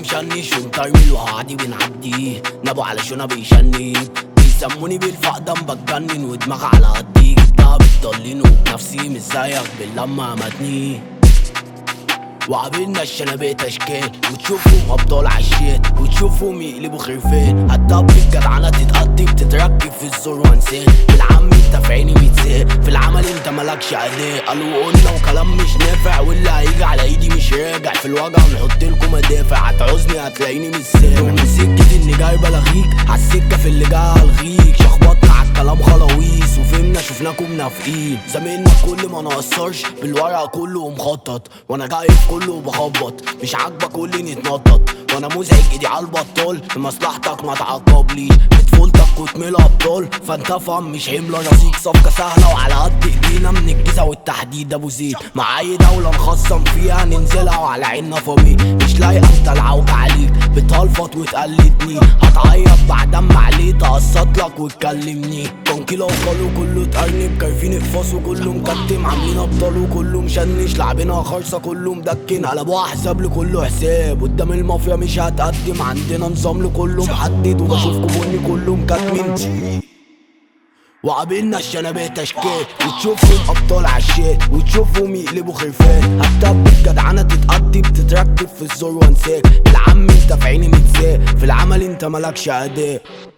مشنش ومطرمل وهعدي بنعديه، نابو على شونا بيشنب، بيسموني بالفقدان بتجنن ودماغ على قدي، جبتها بتضلين وبنفسي مش زيك باللمة متني. وقابلنا الشنابق تشكيل وتشوفهم ابطال عالشيت وتشوفهم يقلبوا خرفان، هتطبق جدعنة تتقضي بتتركب في الزور وانسان، بالعم انت في عيني متساق، في العمل انت مالكش اداء، قالوا قلنا وكلام مش نافع، واللي هيجي على ايدي مش راجع، في الوجع نحطلكوا مدافع، هتعوزني هتلاقيني مش سامع، من سكة اني جاي بلغيك عالسكة في اللي جاي هلغيك، شخبطنا عالكلام خلاويص وفهمنا شفناكم نافقين، زميلنا كل ما نقصرش بالورق كله مخطط، وانا جاي في كله بخبط، مش عاجبك قولي نتنطط، وانا مزعج ايدي عالبطال، لمصلحتك ما تعقبليش، بطفولتك وتميل ابطال، فانت فهم مش حمل رصيد، صفقة سهلة وعلى قد ايدينا من الجيزة والتحديد ابو زيد، مع اي دولة نخصم فيها ننزلها وعلى عيننا فمي، مش لايقة انت العوج عليك، بتهلفط وتقلدني، هتعيط بعد اما عليه تقسط لك وتكلمني، كونكيلا وقالوا كله اتقرنب، كارفين اقفاص وكله مكتم، عاملين ابطال وكله مشنش، لعبنا خرصة كله مدكن، قلبوها حساب لكله حساب، قدام المافيا مش هتقدم، عندنا نظام لكله محدد، وبشوفكوا بني كله مكتمن. وقابلنا الشنابق تشكيل وتشوفهم ابطال عالشيت وتشوفهم يقلبوا خرفان، هتطبق جدعنة تتقضي بتتركب في الزور وانساك، بالعم انت في عيني متساق، في العمل انت مالكش اداء.